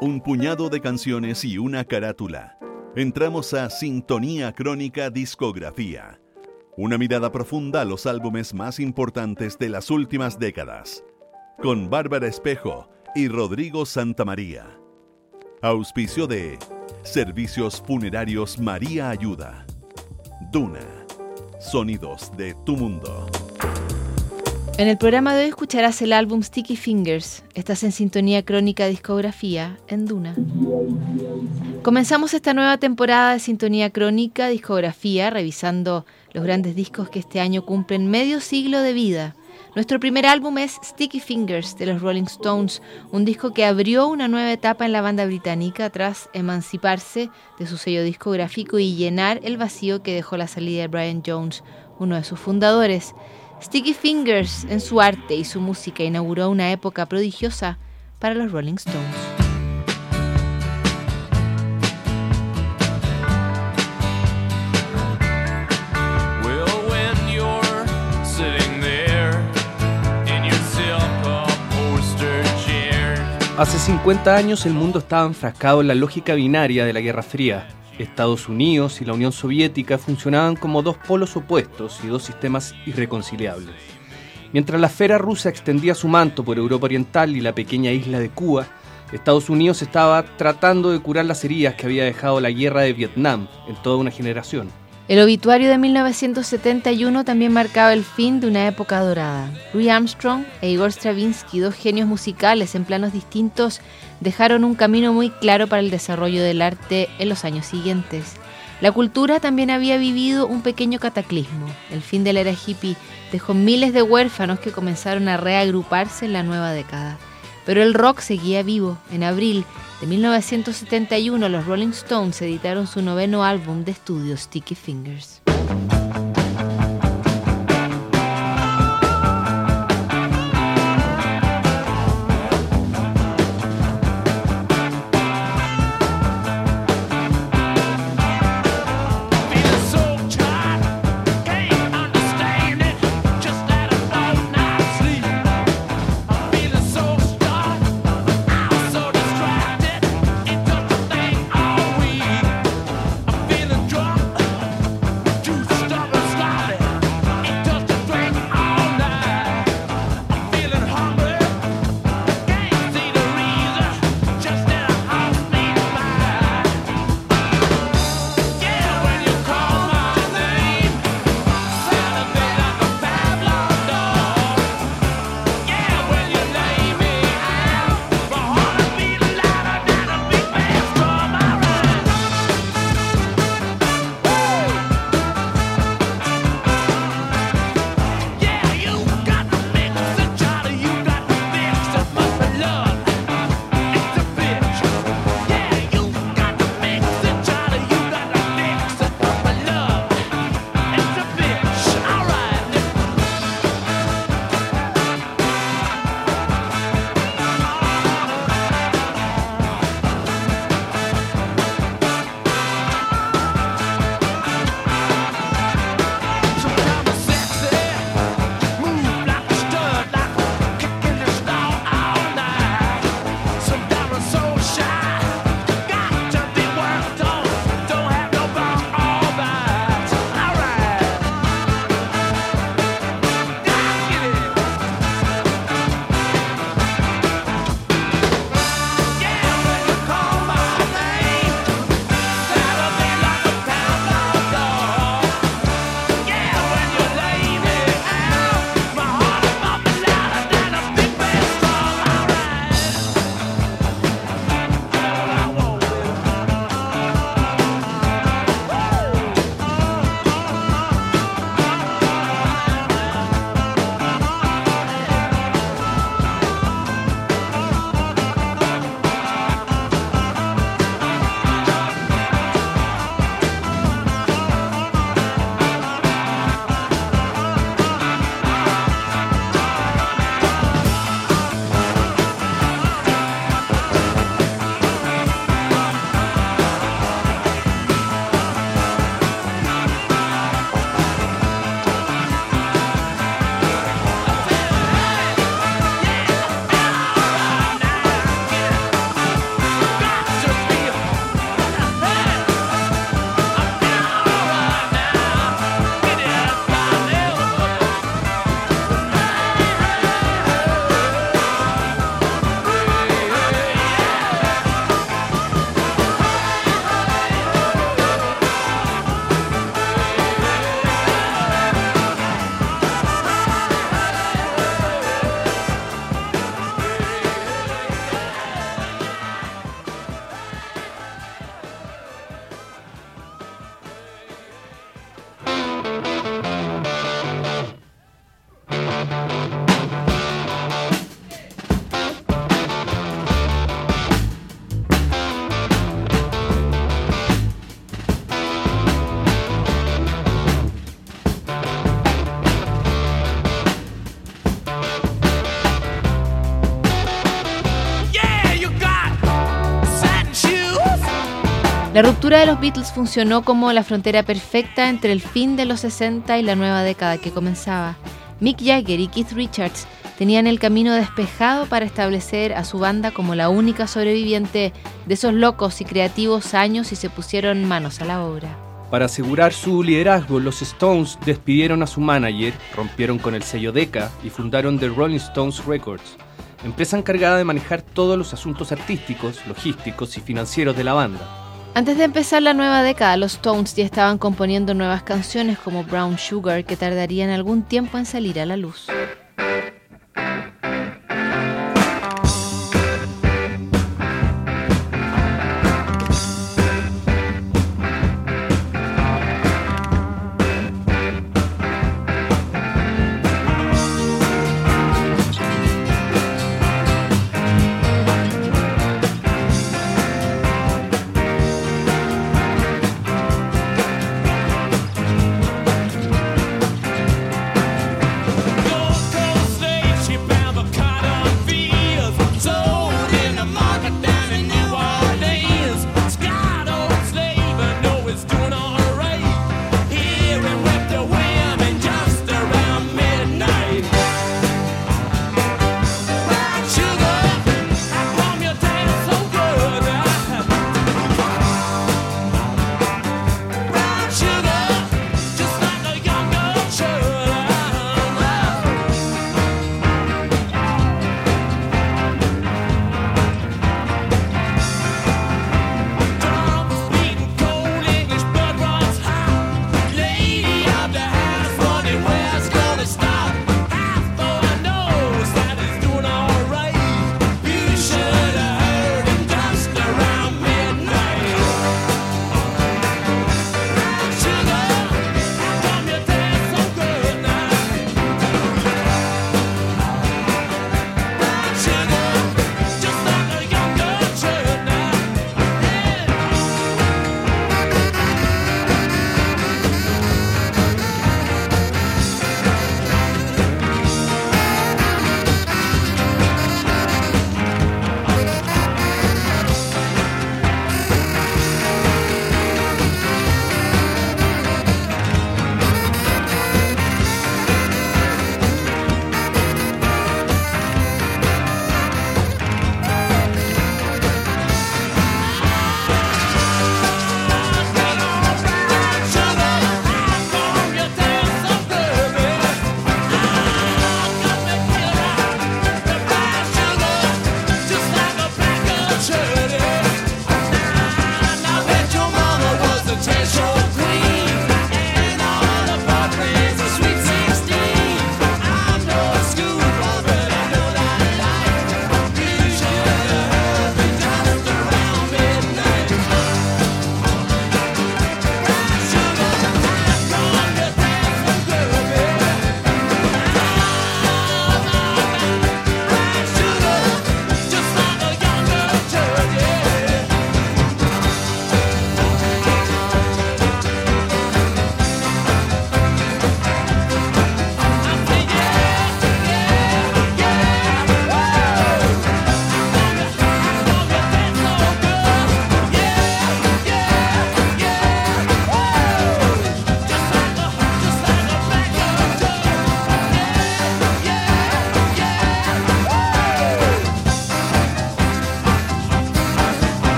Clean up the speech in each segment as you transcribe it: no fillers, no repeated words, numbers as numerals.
Un puñado de canciones y una carátula. Entramos a Sintonía Crónica Discografía. Una mirada profunda a los álbumes más importantes de las últimas décadas. Con Bárbara Espejo y Rodrigo Santamaría. Auspicio de Servicios Funerarios María Ayuda. Duna. Sonidos de tu mundo. En el programa de hoy escucharás el álbum Sticky Fingers. Estás en Sintonía Crónica Discografía en Duna. Comenzamos esta nueva temporada de Sintonía Crónica Discografía revisando los grandes discos que este año cumplen medio siglo de vida. Nuestro primer álbum es Sticky Fingers de los Rolling Stones, un disco que abrió una nueva etapa en la banda británica tras emanciparse de su sello discográfico y llenar el vacío que dejó la salida de Brian Jones, uno de sus fundadores. Sticky Fingers, en su arte y su música, inauguró una época prodigiosa para los Rolling Stones. Hace 50 años el mundo estaba enfrascado en la lógica binaria de la Guerra Fría. Estados Unidos y la Unión Soviética funcionaban como dos polos opuestos y dos sistemas irreconciliables. Mientras la esfera rusa extendía su manto por Europa Oriental y la pequeña isla de Cuba, Estados Unidos estaba tratando de curar las heridas que había dejado la guerra de Vietnam en toda una generación. El obituario de 1971 también marcaba el fin de una época dorada. Louis Armstrong e Igor Stravinsky, dos genios musicales en planos distintos, dejaron un camino muy claro para el desarrollo del arte en los años siguientes. La cultura también había vivido un pequeño cataclismo. El fin de la era hippie dejó miles de huérfanos que comenzaron a reagruparse en la nueva década. Pero el rock seguía vivo. En abril de 1971, los Rolling Stones editaron su noveno álbum de estudio, Sticky Fingers. La ruptura de los Beatles funcionó como la frontera perfecta entre el fin de los 60 y la nueva década que comenzaba. Mick Jagger y Keith Richards tenían el camino despejado para establecer a su banda como la única sobreviviente de esos locos y creativos años y se pusieron manos a la obra. Para asegurar su liderazgo, los Stones despidieron a su manager, rompieron con el sello Decca y fundaron The Rolling Stones Records, empresa encargada de manejar todos los asuntos artísticos, logísticos y financieros de la banda. Antes de empezar la nueva década, los Stones ya estaban componiendo nuevas canciones como Brown Sugar que tardarían algún tiempo en salir a la luz.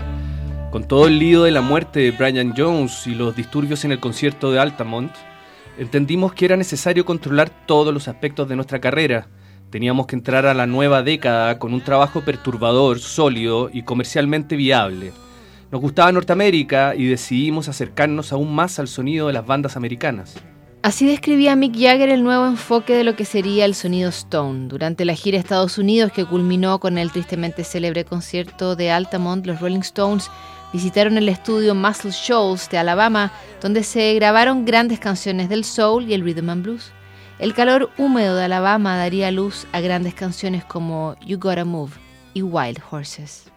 Con todo el lío de la muerte de Brian Jones y los disturbios en el concierto de Altamont, Entendimos que era necesario controlar todos los aspectos de nuestra carrera. Teníamos que entrar a la nueva década con un trabajo perturbador, sólido y comercialmente viable. Nos gustaba Norteamérica y decidimos acercarnos aún más al sonido de las bandas americanas. Así describía Mick Jagger el nuevo enfoque de lo que sería el sonido Stone. Durante la gira a Estados Unidos, que culminó con el tristemente célebre concierto de Altamont, los Rolling Stones visitaron el estudio Muscle Shoals de Alabama, donde se grabaron grandes canciones del soul y el rhythm and blues. El calor húmedo de Alabama daría luz a grandes canciones como You Gotta Move y Wild Horses.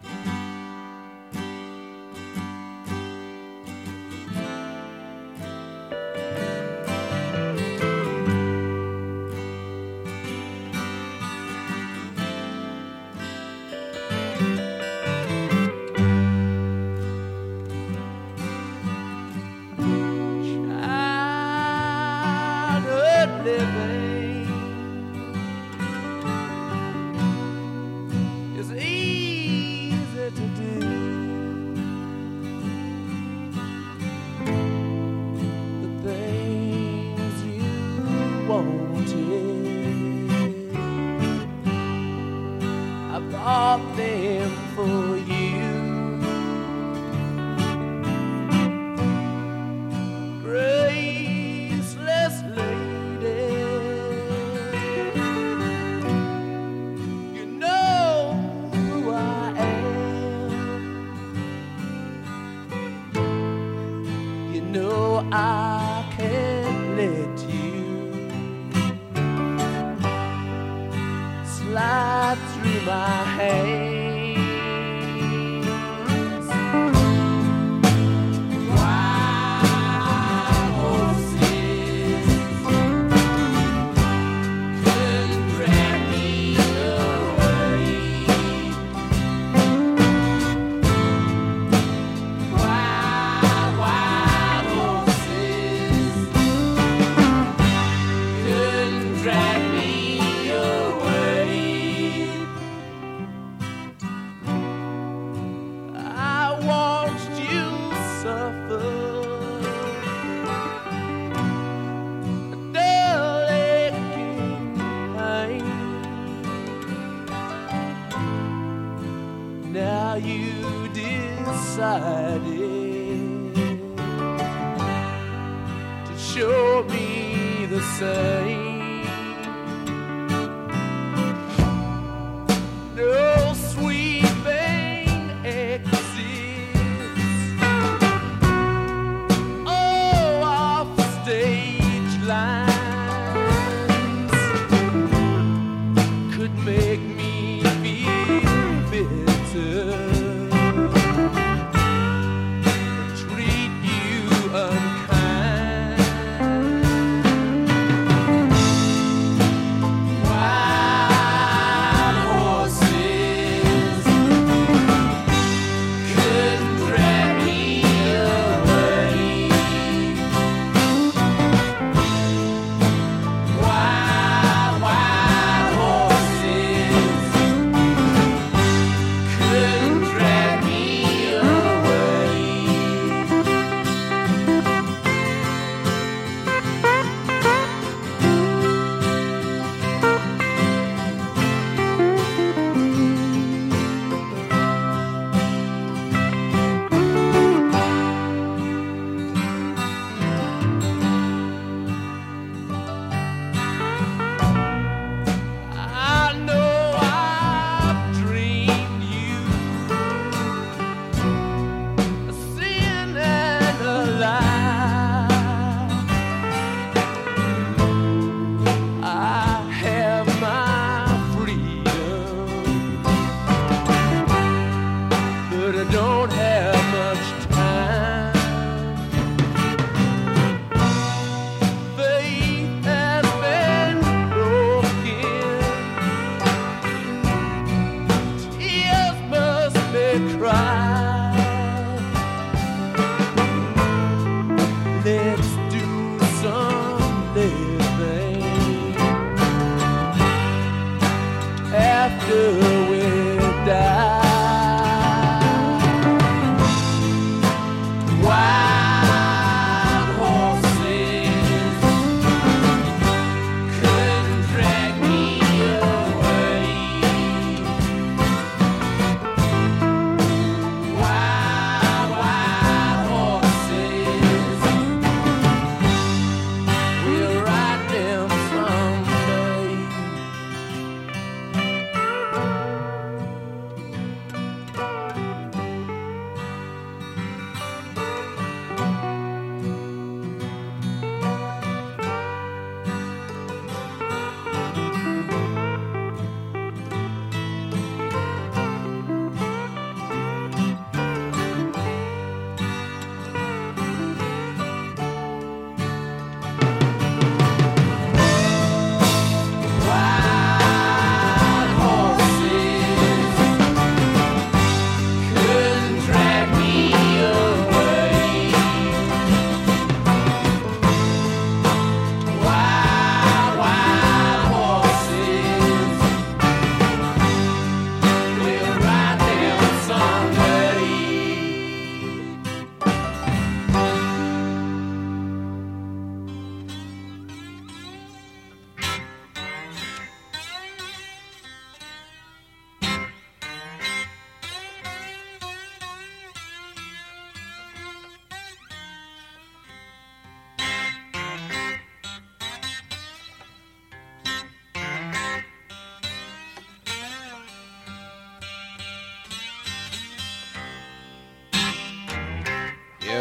I can't let you slide through my hands. Wild horses couldn't drag me away. Wild horses couldn't drag me away. I watched you suffer a dull aching pain. Now you decided to show me the same. No sweet thing exists. Oh, off stage lines could make me feel bitter, treat you unkind. Wild horses couldn't drag me away. Wild horses couldn't drag me away. I know I've dreamed you a sin and a lie. I have my freedom, but I don't have much time. Faith has been broken. Tears must be cried. Let's do some living after we die. Wild horses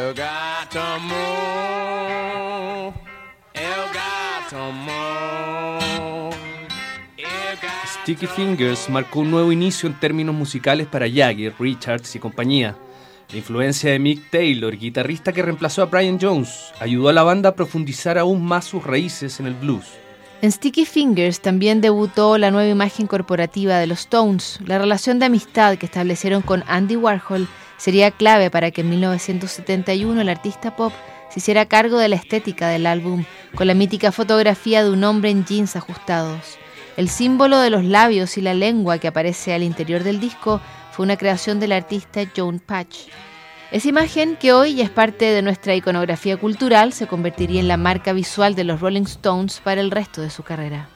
You got to move. You got to move. Sticky Fingers marcó un nuevo inicio en términos musicales para Jagger, Richards y compañía. La influencia de Mick Taylor, guitarrista que reemplazó a Brian Jones, ayudó a la banda a profundizar aún más sus raíces en el blues. En Sticky Fingers también debutó la nueva imagen corporativa de los Stones. La relación de amistad que establecieron con Andy Warhol sería clave para que en 1971 el artista pop se hiciera cargo de la estética del álbum, con la mítica fotografía de un hombre en jeans ajustados. El símbolo de los labios y la lengua que aparece al interior del disco fue una creación del artista Joan Patch. Esa imagen, que hoy ya es parte de nuestra iconografía cultural, se convertiría en la marca visual de los Rolling Stones para el resto de su carrera.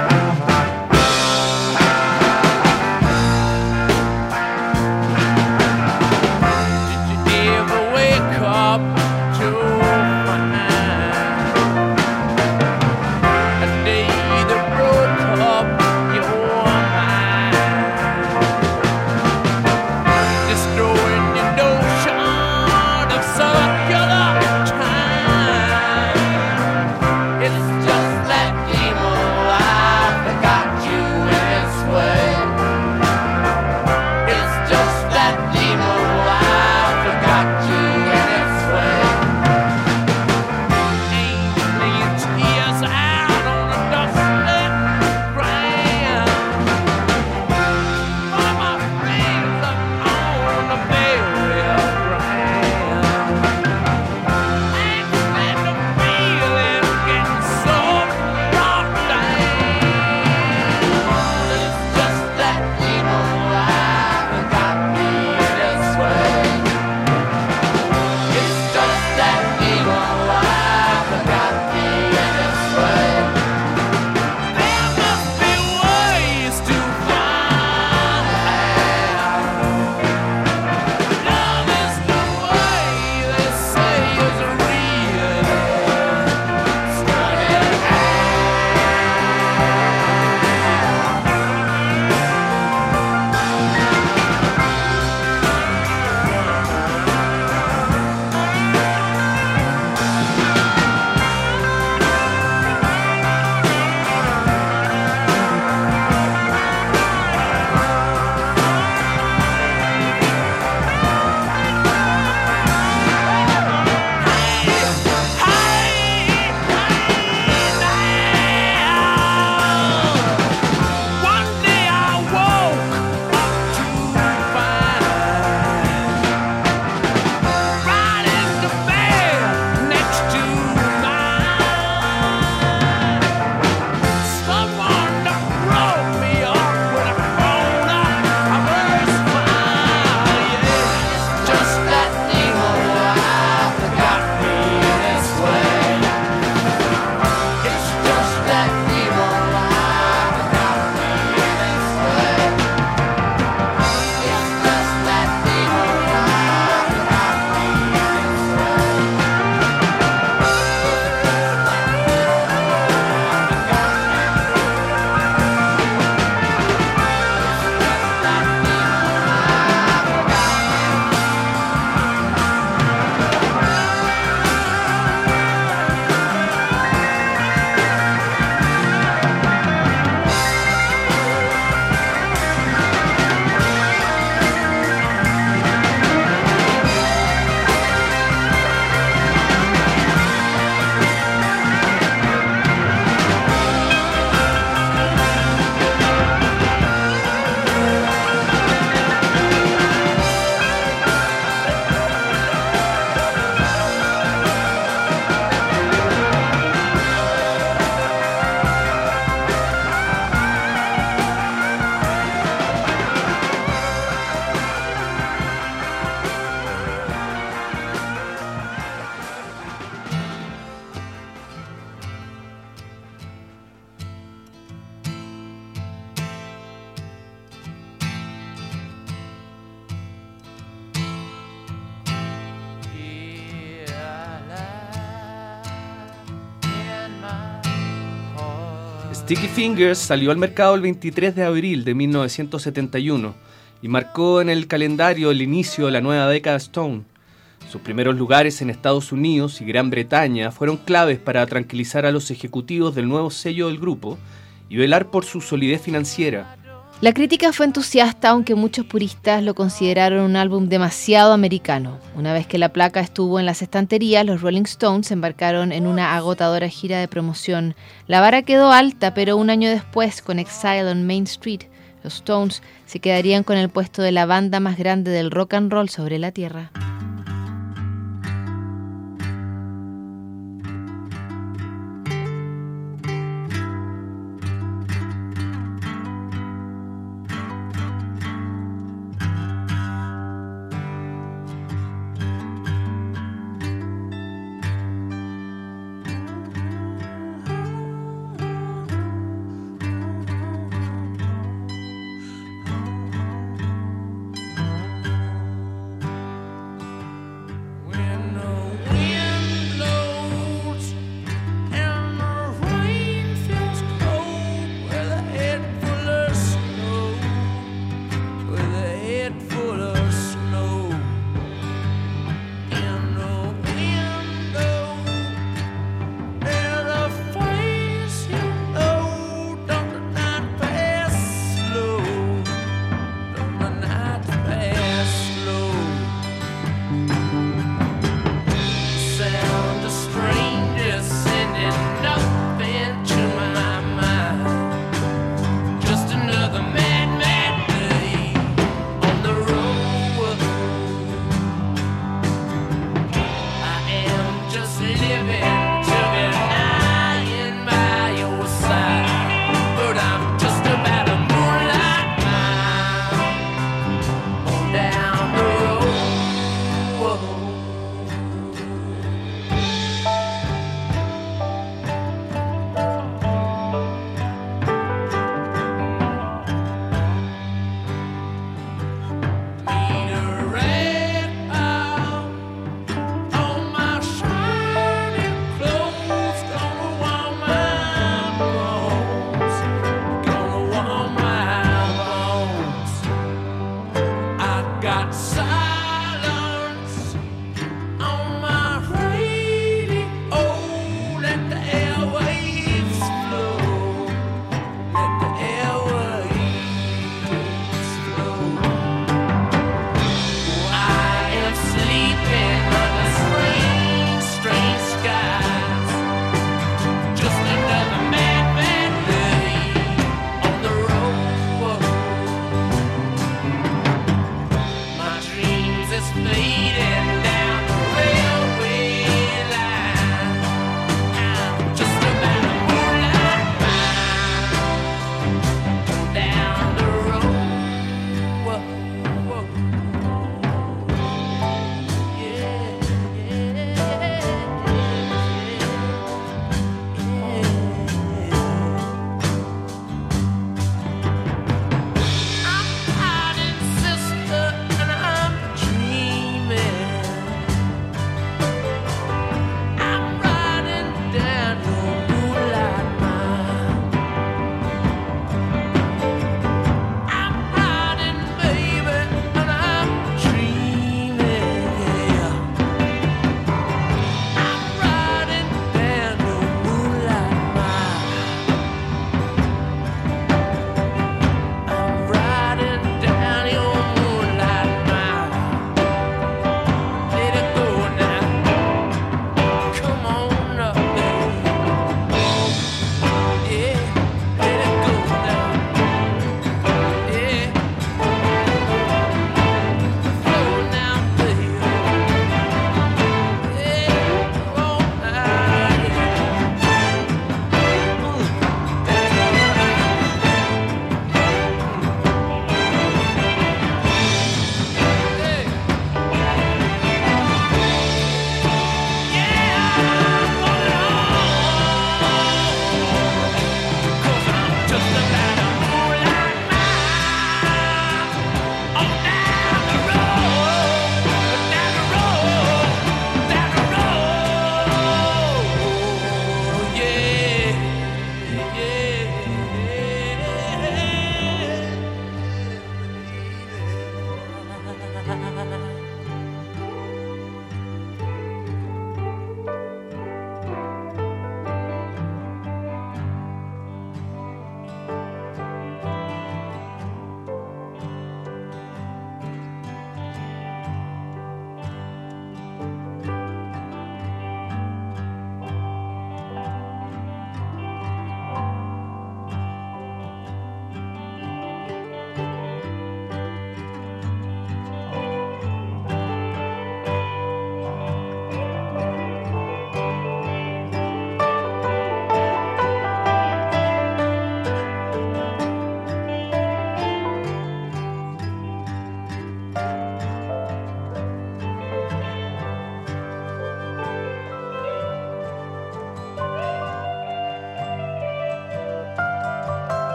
Sticky Fingers salió al mercado el 23 de abril de 1971 y marcó en el calendario el inicio de la nueva década Stone. Sus primeros lugares en Estados Unidos y Gran Bretaña fueron claves para tranquilizar a los ejecutivos del nuevo sello del grupo y velar por su solidez financiera. La crítica fue entusiasta, aunque muchos puristas lo consideraron un álbum demasiado americano. Una vez que la placa estuvo en las estanterías, los Rolling Stones embarcaron en una agotadora gira de promoción. La vara quedó alta, pero un año después, con Exile on Main Street, los Stones se quedarían con el puesto de la banda más grande del rock and roll sobre la Tierra. dream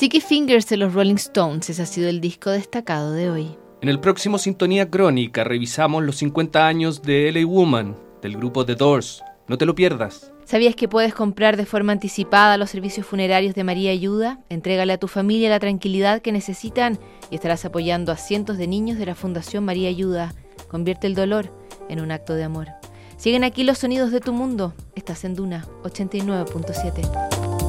Sticky Fingers de los Rolling Stones, ese ha sido el disco destacado de hoy. En el próximo Sintonía Crónica revisamos los 50 años de LA Woman, del grupo The Doors. No te lo pierdas. ¿Sabías que puedes comprar de forma anticipada los servicios funerarios de María Ayuda? Entrégale a tu familia la tranquilidad que necesitan y estarás apoyando a cientos de niños de la Fundación María Ayuda. Convierte el dolor en un acto de amor. Siguen aquí los sonidos de tu mundo. Estás en Duna 89.7.